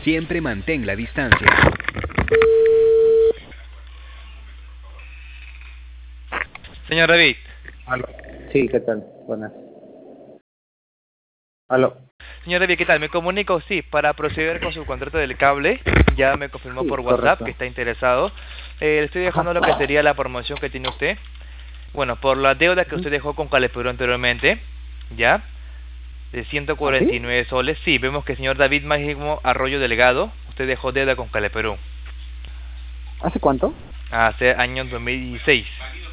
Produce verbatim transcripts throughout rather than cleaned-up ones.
Siempre mantén la distancia. Señor David. Aló. Sí, ¿qué tal? Buenas. Aló. Señor David, ¿qué tal? Me comunico, sí, para proceder con su contrato del cable. Ya me confirmó Sí, por WhatsApp correcto. que está interesado. Eh, le estoy dejando Ajá. lo que sería la promoción que tiene usted. Bueno, por la deuda que Ujú. usted dejó con Caleperú anteriormente, ¿ya? De ciento ¿Ah, cuarenta y sí? nueve soles. Sí, vemos que el señor David Máximo Arroyo Delgado, usted dejó deuda con Caleperú ¿Hace cuánto? hace año dos mil dieciséis.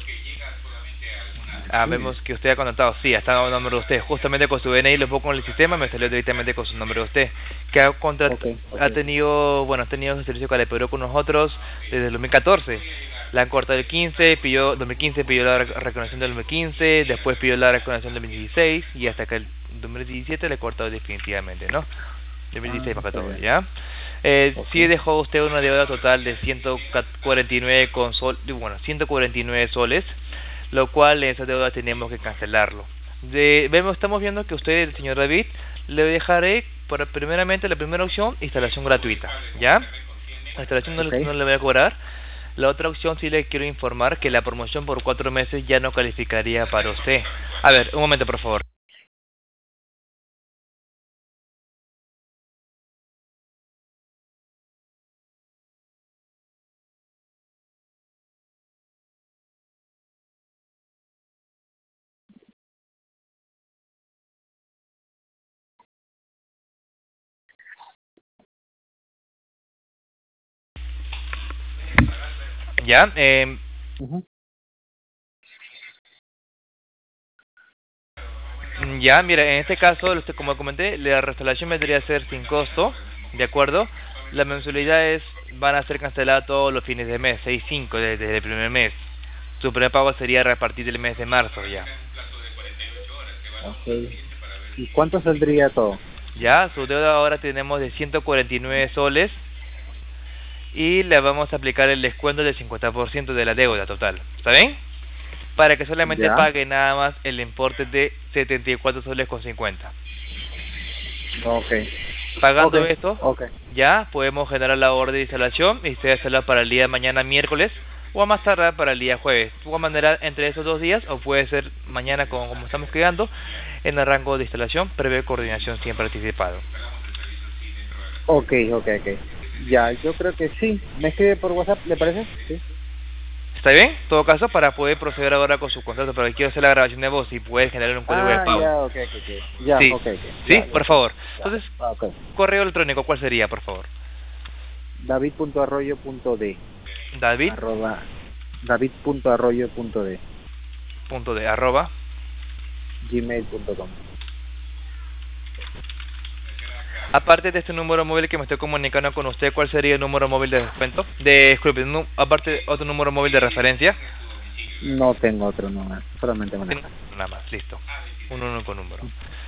Ah, Sí. vemos que usted ha contactado, sí, está el nombre de usted. Justamente con su D N I lo pongo en el sistema, me salió directamente con su nombre de usted. Que ha, contrat Ok, ok. ha tenido, bueno, ha tenido su servicio Caleperú con nosotros desde el dos mil catorce. La han cortado el quince, pidió, dos mil quince pidió la rec- reconexión del dos mil quince, después pidió la reconexión del dos mil dieciséis y hasta que el dos mil diecisiete le he cortado definitivamente, ¿no? dos mil dieciséis Ah, más que está todo, bien. ¿ya? Eh, Ok. sí dejó usted una deuda total de ciento cuarenta y nueve con sol, bueno, ciento cuarenta y nueve soles, lo cual esa deuda tenemos que cancelarlo. De, vemos, estamos viendo que usted, el señor David, le dejaré, por, primeramente, la primera opción, instalación gratuita, ¿ya? La instalación no, Ok. le- no le voy a cobrar. La otra opción sí le quiero informar que la promoción por cuatro meses ya no calificaría para usted. A ver, un momento, por favor. ¿Ya? Eh, Ujú. Ya, mira, en este caso, este, como comenté, la restauración vendría a ser sin costo, ¿de acuerdo? Las mensualidades van a ser canceladas todos los fines de mes, seis cinco desde el primer mes. Su primer pago sería a partir del mes de marzo, ya. Ok. ¿Y cuánto saldría todo? Ya, su deuda ahora tenemos de ciento cuarenta y nueve soles y le vamos a aplicar el descuento del cincuenta por ciento de la deuda total, ¿está bien? Para que solamente Ya. pague nada más el importe de setenta y cuatro soles con cincuenta. Ok. Ok. Pagando esto, Ok. ya podemos generar la orden de instalación y se hacerla para el día de mañana miércoles o a más tardar para el día jueves. De igual manera, entre esos dos días, o puede ser mañana como, como estamos quedando, en el rango de instalación, prevé coordinación siempre anticipado. Ok, ok, ok. Ya, yo creo que sí. ¿Me escribe por WhatsApp, le parece? Sí. ¿Está bien? En todo caso, para poder proceder ahora con su contrato, pero quiero hacer la grabación de voz y poder generar un código de Ah, pago. ya, ok, ok, ok. Ya, Sí, ok, ok. sí, Ya, por listo. favor. Ya. Entonces, Ah, ok. correo electrónico, ¿cuál sería, por favor? David.arroyo.d David, arroba david.arroyo.d punto de arroba. gmail punto com. Aparte de este número móvil que me estoy comunicando con usted, ¿cuál sería el número móvil de descuento? De, disculpe, nu- aparte otro número móvil de referencia. No tengo otro número, solamente Tiene- manejar. Nada más, listo. Un único número.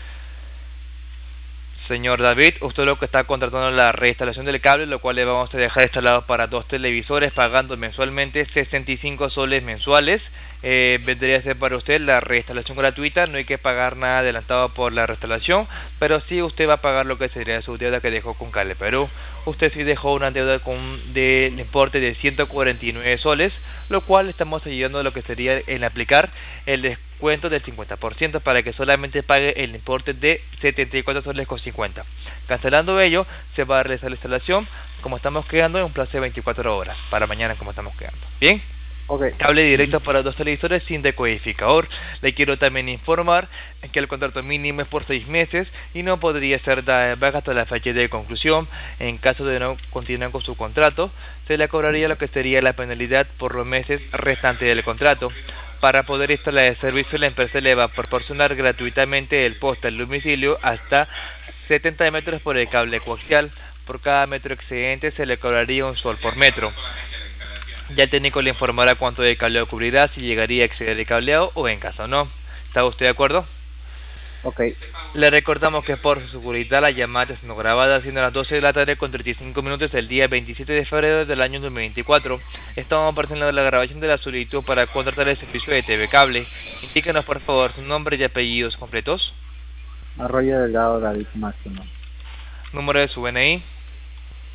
Señor David, usted lo que está contratando la reinstalación del cable, lo cual le vamos a dejar instalado para dos televisores, pagando mensualmente sesenta y cinco soles mensuales. Eh, vendría a ser para usted la reinstalación gratuita, no hay que pagar nada adelantado por la reinstalación, pero sí usted va a pagar lo que sería su deuda que dejó con Cable Perú. Usted sí dejó una deuda con del importe de ciento cuarenta y nueve soles, lo cual estamos ayudando a lo que sería en aplicar el descuento del cincuenta por ciento para que solamente pague el importe de setenta y cuatro soles con cincuenta. Cancelando ello, se va a realizar la instalación como estamos quedando en un plazo de veinticuatro horas, para mañana como estamos quedando. ¿Bien? Ok. Cable Ujú. directo para dos televisores sin decodificador. Le quiero también informar que el contrato mínimo es por seis meses y no podría ser dado baja hasta la fecha de conclusión. En caso de no continuar con su contrato, se le cobraría lo que sería la penalidad por los meses restantes del contrato. Para poder instalar el servicio, la empresa le va a proporcionar gratuitamente el poste al domicilio hasta setenta metros por el cable coaxial. Por cada metro excedente se le cobraría un sol por metro. Ya el técnico le informará cuánto de cableado cubrirá, si llegaría a exceder el cableado o en caso no. ¿Está usted de acuerdo? Ok. Le recordamos que por su seguridad la llamada es no grabada, siendo las doce de la tarde con treinta y cinco minutos del día veintisiete de febrero del año dos mil veinticuatro. Estamos presentando la grabación de la solicitud para contratar el servicio de T V Cable. Indíquenos por favor su nombre y apellidos completos, Arroyo Delgado David Máximo. número de su D N I,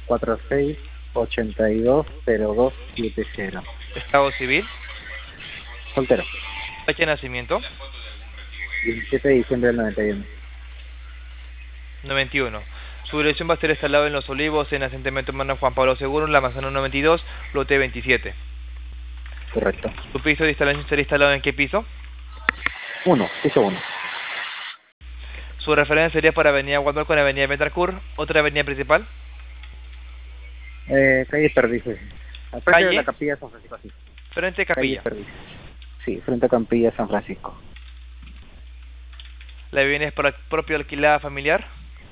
cuatro seis ocho dos cero dos siete cero. Estado civil. Soltero. Fecha de nacimiento. diecisiete de diciembre del noventa y uno. noventa y uno. Su dirección va a ser instalado en Los Olivos, en asentamiento hermano Juan Pablo segundo, en la manzana noventa y dos, lote veintisiete. Correcto. ¿Su piso de instalación será instalado en qué piso? Uno, piso uno. Su referencia sería para Avenida Guadalajara con Avenida Betancourt, otra avenida principal. Eh, calle Perdices. Al frente Calle. de la capilla de San Francisco, sí. Frente a Capilla. Calle Perdices. Sí, frente a Capilla de San Francisco. ¿La vivienda es para propio alquilada familiar?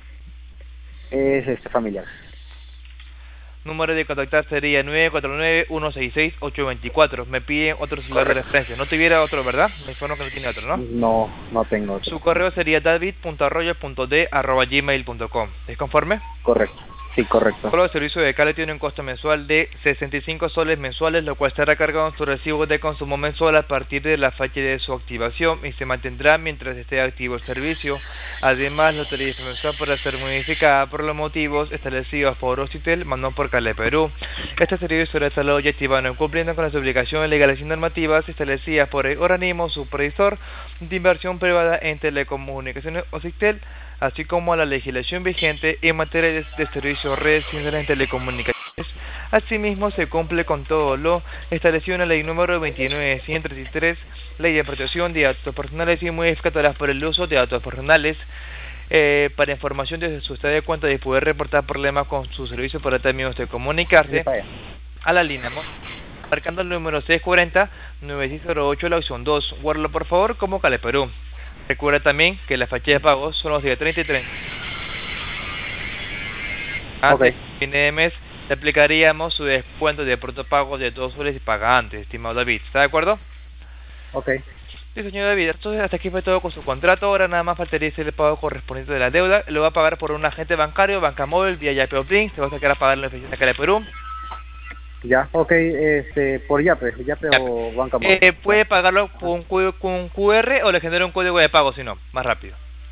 Es este familiar. Número de contactar sería nueve cuatro nueve, uno seis seis, ocho dos cuatro. Me piden otro celular de Correcto. referencia. No tuviera otro, ¿verdad? Me informo que no tiene otro, ¿no? No, no tengo otro. Su correo sería david punto arroyo punto d arroba gmail punto com. ¿Es conforme? Correcto. Sí, correcto. Solo el servicio de cable tiene un costo mensual de sesenta y cinco soles mensuales, lo cual estará cargado en su recibo de consumo mensual a partir de la fecha de su activación y se mantendrá mientras esté activo el servicio. Además, la tarifa mensual podrá ser modificada por los motivos establecidos por Ocitel, más no por Cale Perú. Este servicio será instalado y activado cumpliendo con las obligaciones legales y normativas establecidas por el organismo supervisor de inversión privada en telecomunicaciones Ocitel, así como a la legislación vigente en materia de, de servicios redes en telecomunicaciones. Asimismo, se cumple con todo lo establecido en la ley número veintinueve mil ciento treinta y tres, ley de protección de datos personales y modificadoras por el uso de datos personales. Eh, para información desde su estado de cuenta de poder reportar problemas con su servicio para también usted comunicarse a la línea, marcando el número seis cuatro cero, nueve seis cero ocho, la opción dos. Guárdalo por favor como Cale Perú. Recuerda también que la fecha de pago son los días treinta y treinta. Antes Ok. de fin de mes, le aplicaríamos su descuento de pronto pago de dos soles y paga antes, estimado David. ¿Está de acuerdo? Ok. Sí, señor David. Entonces, hasta aquí fue todo con su contrato. Ahora nada más faltaría hacer el pago correspondiente de la deuda. Lo va a pagar por un agente bancario, Banca Móvil, vía Yape o Blink. Se va a sacar a pagar en la oficina de Cale Perú. Ya, ok, este, por Yape, Yape o Banca Móvil. Eh, puede pagarlo con un, cu- con un Q R o le genera un código de pago, si no, más rápido.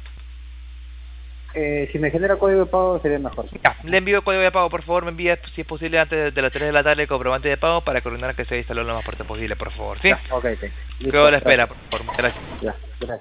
Eh, si me genera código de pago sería mejor. Ya, le envío el código de pago, por favor, me envía, si es posible, antes de, de las tres de la tarde el comprobante de pago para coordinar que se instale lo más pronto posible, por favor, ¿sí? Ya, ok, ok. Listo, Quedo a la espera, gracias. por favor, muchas gracias. Ya.